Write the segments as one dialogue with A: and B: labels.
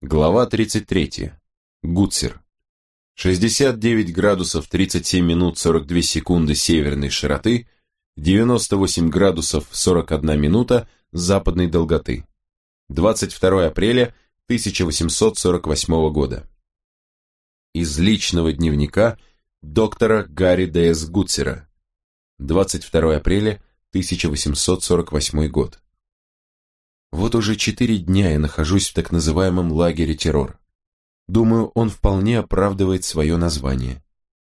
A: Глава 33. Гутцер. 69 градусов 37 минут 42 секунды северной широты, 98 градусов 41 минута западной долготы. 22 апреля 1848 года. Из личного дневника доктора Гарри Д.С. Гутцера. 22 апреля 1848 год. Вот уже 4 дня я нахожусь в так называемом лагере террор. Думаю, он вполне оправдывает свое название.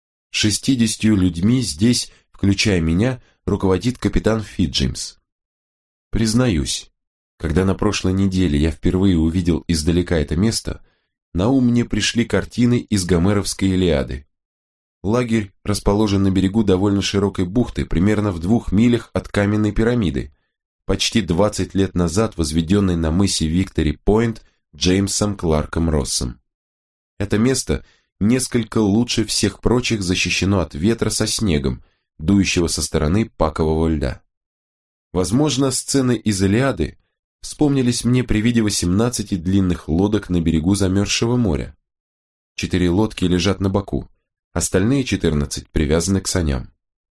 A: 60 людьми здесь, включая меня, руководит капитан Фитджеймс. Признаюсь, когда на прошлой неделе я впервые увидел издалека это место, на ум мне пришли картины из Гомеровской Илиады. Лагерь расположен на берегу довольно широкой бухты, примерно в 2 милях от каменной пирамиды, почти 20 лет назад возведенной на мысе Виктори-Пойнт Джеймсом Кларком Россом. Это место несколько лучше всех прочих защищено от ветра со снегом, дующего со стороны пакового льда. Возможно, сцены из Илиады вспомнились мне при виде 18 длинных лодок на берегу замерзшего моря. 4 лодки лежат на боку, остальные 14 привязаны к саням.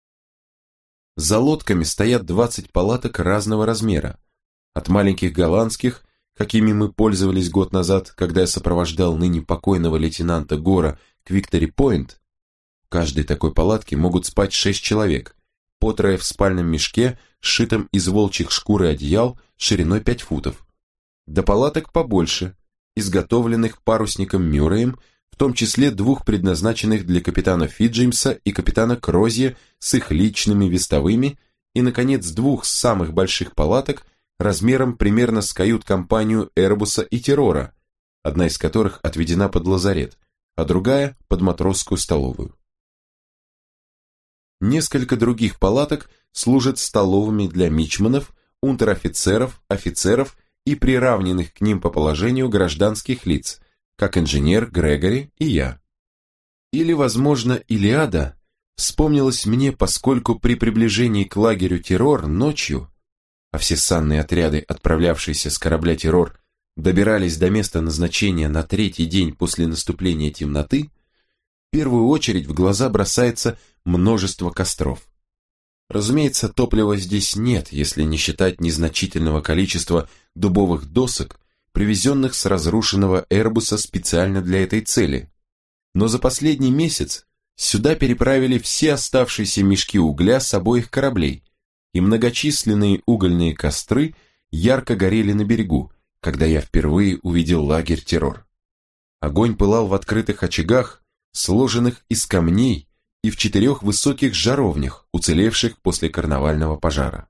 A: За лодками стоят 20 палаток разного размера, от маленьких голландских, какими мы пользовались год назад, когда я сопровождал ныне покойного лейтенанта Гора к Виктори-Пойнт. В каждой такой палатке могут спать 6 человек, по трое в спальном мешке, сшитом из волчьих шкур и одеял, шириной 5 футов. До палаток побольше, изготовленных парусником Мюрреем, в том числе 2 предназначенных для капитана Фитджеймса и капитана Крозье с их личными вестовыми, и, наконец, 2 самых больших палаток размером примерно с кают-компанию Эрбуса и Террора, одна из которых отведена под лазарет, а другая под матросскую столовую. Несколько других палаток служат столовыми для мичманов, унтер-офицеров, офицеров и приравненных к ним по положению гражданских лиц, как инженер Грегори и я. Или, возможно, Илиада вспомнилась мне, поскольку при приближении к лагерю террор ночью, а все санные отряды, отправлявшиеся с корабля террор, добирались до места назначения на 3-й день после наступления темноты, в первую очередь в глаза бросается множество костров. Разумеется, топлива здесь нет, если не считать незначительного количества дубовых досок, привезенных с разрушенного Эрбуса специально для этой цели. Но за последний месяц сюда переправили все оставшиеся мешки угля с обоих кораблей, и многочисленные угольные костры ярко горели на берегу, когда я впервые увидел лагерь террор. Огонь пылал в открытых очагах, сложенных из камней, и в 4 высоких жаровнях, уцелевших после карнавального пожара.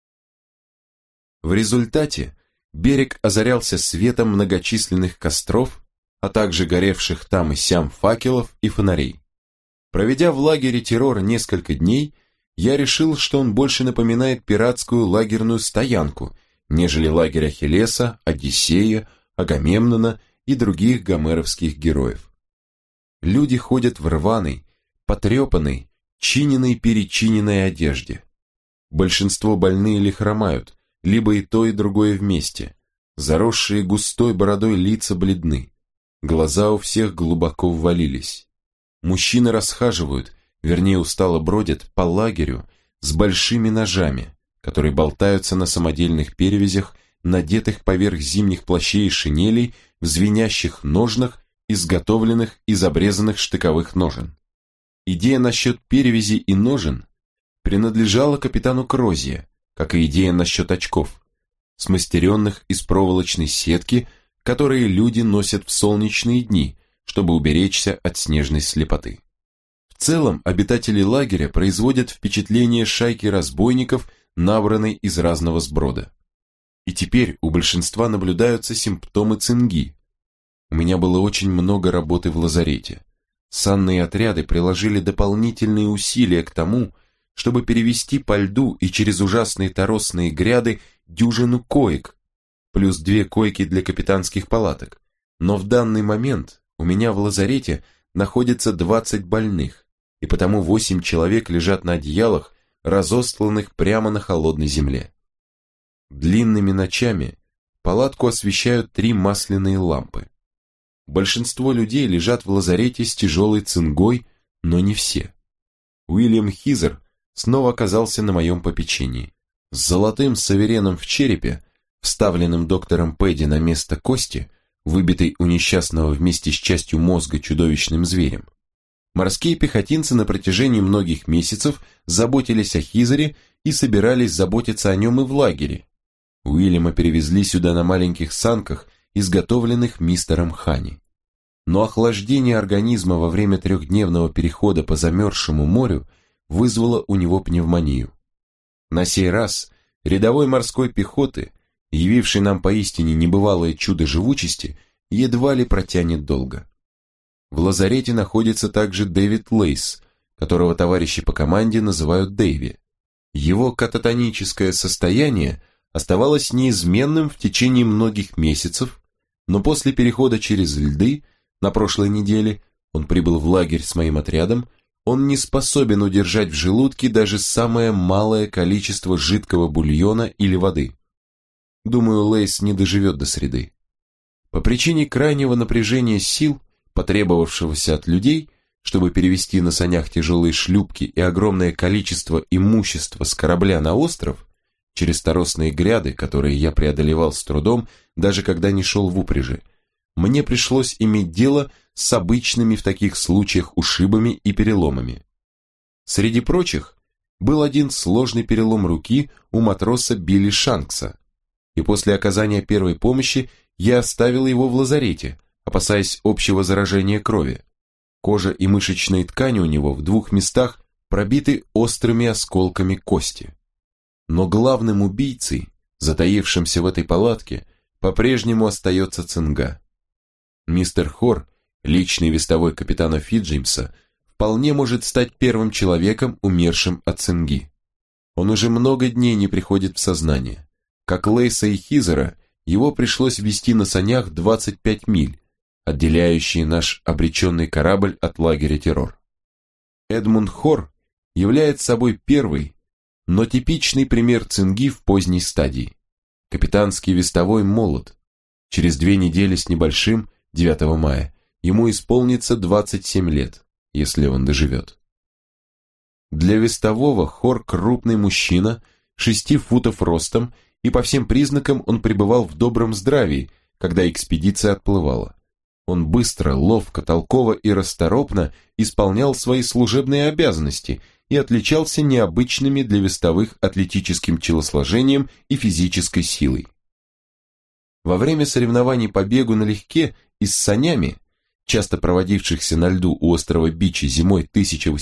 A: В результате берег озарялся светом многочисленных костров, а также горевших там и сям факелов и фонарей. Проведя в лагере террор несколько дней, я решил, что он больше напоминает пиратскую лагерную стоянку, нежели лагерь Ахиллеса, Одиссея, Агамемнона и других гомеровских героев. Люди ходят в рваной, потрепанной, чиненной-перечиненной одежде. Большинство больные или хромают, либо и то, и другое вместе. Заросшие густой бородой лица бледны. Глаза у всех глубоко ввалились. Мужчины расхаживают, вернее устало бродят по лагерю с большими ножами, которые болтаются на самодельных перевязях, надетых поверх зимних плащей и шинелей в звенящих ножнах, изготовленных из обрезанных штыковых ножен. Идея насчет перевязи и ножен принадлежала капитану Крозье, как и идея насчет очков, смастеренных из проволочной сетки, которые люди носят в солнечные дни, чтобы уберечься от снежной слепоты. В целом, обитатели лагеря производят впечатление шайки разбойников, набранной из разного сброда. И теперь у большинства наблюдаются симптомы цинги. У меня было очень много работы в лазарете. Санные отряды приложили дополнительные усилия к тому, чтобы перевести по льду и через ужасные торосные гряды дюжину коек, плюс 2 койки для капитанских палаток. Но в данный момент у меня в лазарете находится 20 больных, и потому 8 человек лежат на одеялах, разостланных прямо на холодной земле. Длинными ночами палатку освещают 3 масляные лампы. Большинство людей лежат в лазарете с тяжелой цингой, но не все. Уильям Хизер снова оказался на моем попечении. С золотым савереном в черепе, вставленным доктором Пэдди на место кости, выбитой у несчастного вместе с частью мозга чудовищным зверем. Морские пехотинцы на протяжении многих месяцев заботились о Хизере и собирались заботиться о нем и в лагере. Уильяма перевезли сюда на маленьких санках, изготовленных мистером Хани. Но охлаждение организма во время 3-дневного перехода по замерзшему морю вызвало у него пневмонию. На сей раз рядовой морской пехоты, явивший нам поистине небывалое чудо живучести, едва ли протянет долго. В лазарете находится также Дэвид Лейс, которого товарищи по команде называют Дэйви. Его кататоническое состояние оставалось неизменным в течение многих месяцев, но после перехода через льды на прошлой неделе, он прибыл в лагерь с моим отрядом, он не способен удержать в желудке даже самое малое количество жидкого бульона или воды. Думаю, Лейс не доживет до среды. По причине крайнего напряжения сил, потребовавшегося от людей, чтобы перевести на санях тяжелые шлюпки и огромное количество имущества с корабля на остров, через торосные гряды, которые я преодолевал с трудом, даже когда не шел в упряжи, мне пришлось иметь дело с обычными в таких случаях ушибами и переломами. Среди прочих был один сложный перелом руки у матроса Билли Шанкса, и после оказания первой помощи я оставил его в лазарете, опасаясь общего заражения крови. Кожа и мышечные ткани у него в 2 местах пробиты острыми осколками кости. Но главным убийцей, затаившимся в этой палатке, по-прежнему остается цинга. Мистер Хор, личный вестовой капитана Фитджеймса, вполне может стать первым человеком, умершим от цинги. Он уже много дней не приходит в сознание. Как Лейса и Хизера, его пришлось везти на санях 25 миль, отделяющие наш обреченный корабль от лагеря террор. Эдмунд Хор является собой первый, но типичный пример цинги в поздней стадии. Капитанский вестовой молод. Через 2 недели с небольшим, 9 мая, ему исполнится 27 лет, если он доживет. Для вестового Хор крупный мужчина, 6 футов ростом, и по всем признакам он пребывал в добром здравии, когда экспедиция отплывала. Он быстро, ловко, толково и расторопно исполнял свои служебные обязанности и отличался необычными для вестовых атлетическим телосложением и физической силой. Во время соревнований по бегу налегке и с санями, часто проводившихся на льду у острова Бичи зимой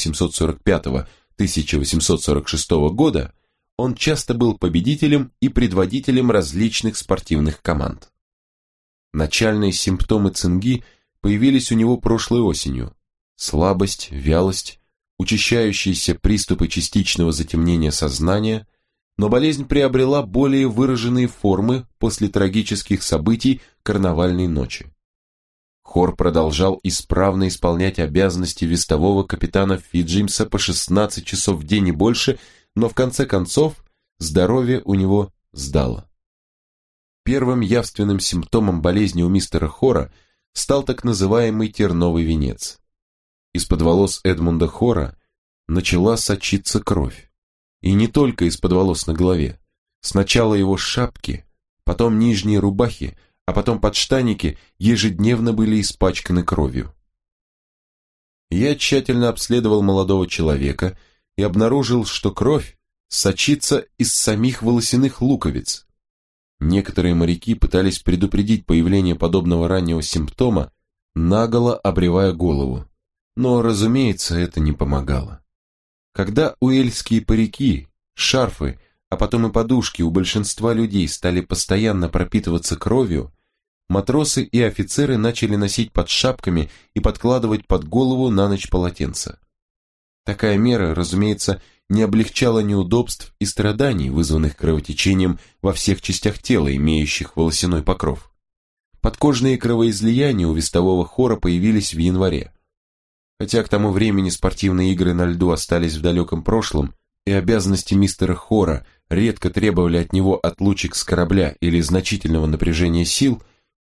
A: 1845-1846 года, он часто был победителем и предводителем различных спортивных команд. Начальные симптомы цинги появились у него прошлой осенью. Слабость, вялость, учащающиеся приступы частичного затемнения сознания, но болезнь приобрела более выраженные формы после трагических событий карнавальной ночи. Хор продолжал исправно исполнять обязанности вестового капитана Фитджеймса по 16 часов в день и больше, но в конце концов здоровье у него сдало. Первым явственным симптомом болезни у мистера Хора стал так называемый терновый венец. Из-под волос Эдмунда Хора начала сочиться кровь. И не только из-под волос на голове. Сначала его шапки, потом нижние рубахи, а потом подштанники ежедневно были испачканы кровью. Я тщательно обследовал молодого человека и обнаружил, что кровь сочится из самих волосяных луковиц. Некоторые моряки пытались предупредить появление подобного раннего симптома, наголо обревая голову, но, разумеется, это не помогало. Когда уэльские парики, шарфы, а потом и подушки у большинства людей стали постоянно пропитываться кровью, матросы и офицеры начали носить под шапками и подкладывать под голову на ночь полотенца. Такая мера, разумеется, не облегчала неудобств и страданий, вызванных кровотечением во всех частях тела, имеющих волосяной покров. Подкожные кровоизлияния у вестового Хора появились в январе. Хотя к тому времени спортивные игры на льду остались в далеком прошлом, и обязанности мистера Хора редко требовали от него отлучек с корабля или значительного напряжения сил,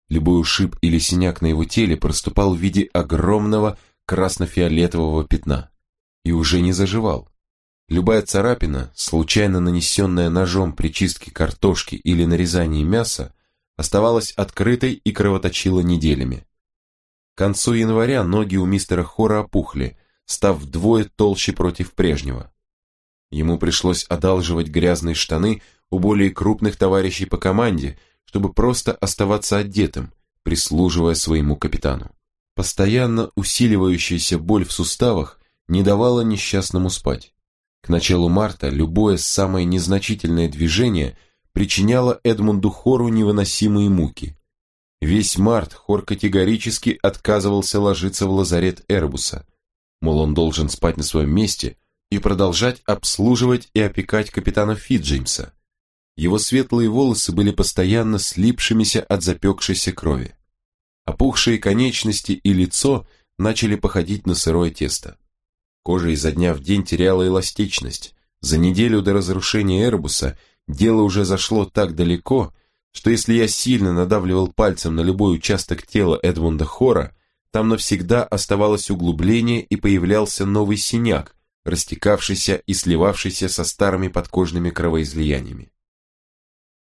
A: Любой ушиб или синяк на его теле проступал в виде огромного красно-фиолетового пятна и уже не заживал. Любая царапина, случайно нанесенная ножом при чистке картошки или нарезании мяса, оставалась открытой и кровоточила неделями. К концу января ноги у мистера Хора опухли, став вдвое толще против прежнего. Ему пришлось одалживать грязные штаны у более крупных товарищей по команде, чтобы просто оставаться одетым, прислуживая своему капитану. Постоянно усиливающаяся боль в суставах не давала несчастному спать. К началу марта любое самое незначительное движение причиняло Эдмунду Хору невыносимые муки. Весь март Хор категорически отказывался ложиться в лазарет Эрбуса, мол, он должен спать на своем месте и продолжать обслуживать и опекать капитана Фитджеймса. Его светлые волосы были постоянно слипшимися от запекшейся крови. Опухшие конечности и лицо начали походить на сырое тесто. Кожа изо дня в день теряла эластичность. За неделю до разрушения Эрбуса дело уже зашло так далеко, что если я сильно надавливал пальцем на любой участок тела Эдмунда Хора, там навсегда оставалось углубление и появлялся новый синяк, растекавшийся и сливавшийся со старыми подкожными кровоизлияниями.